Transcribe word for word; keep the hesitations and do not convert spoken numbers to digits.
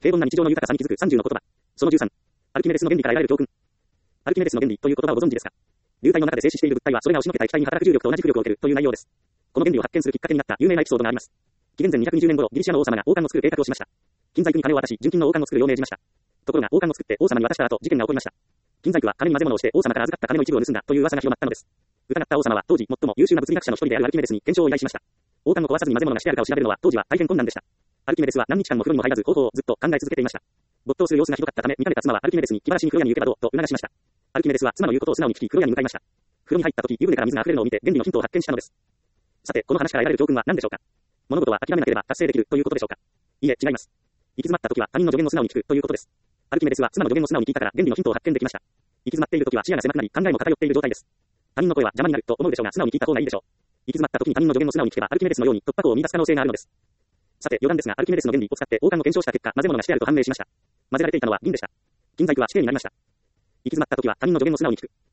平凡な日常の豊かさに気づくさんじゅうの言葉。そのじゅうさん。アルキメデスの原理から得られる教訓。アルキメデスの原理という言葉をご存知ですか？流体の中で静止している物体はそれが押しのけた液体に働く重力と同じ重力を受けるという内容です。この原理を発見するきっかけになった有名なエピソードがあります。紀元前にひゃくにじゅうねん頃、ギリシアの王様が王冠を作る計画をしました。金細工に金を渡し、純金の王冠を作るよう命じました。ところが王冠を作って王様に渡した後、事件が起こりました。金細工は金に混ぜ物をして王様から預かった金の一部を盗んだという噂が広まったのです。疑った王様は当時最も優秀な物理学者の一人であるアルキメデスに検証を依頼しました。王冠を壊さずに混ぜ物がしてあるかを調べるのは当時は大変困難でした。アルキメデスは何日間も風呂にも入らず方法をずっと考え続けていました。没頭する様子がひどかったため、見かねた妻はアルキメデスに気晴らしに風呂屋に行けばどうと促しました。アルキメデスは妻の言うことを素直に聞き風呂屋に向かいました。風呂に入った時、湯船から水が溢れるのを見て原理のヒントを発見したのです。さて、この話から得られる教訓は何でしょうか？物事は諦めなければ達成できるということでしょうか？いいえ、違います。行き詰まった時は他人の助言を素直に聞くということです。アルキメデスは妻の助言を素直に聞いたから原理のヒントを発見できました。行き詰まっている時は視野が狭くなり考えも偏っている状態です。他人の声は邪魔になると思うでしょうが素直に聞いた方がいいでしょう。行き詰まった時に他人の助言を素直に聞けばアルキメデスのように突破口を見出す可能性があるのです。さて、余談ですがアルキメデスの原理を使って王冠を検証した結果、混ぜ物がしてあると判明しました。混ぜられていたのは銀でした。金細工は死刑になりました。行き詰まった時は他人の助言を素直に聞く。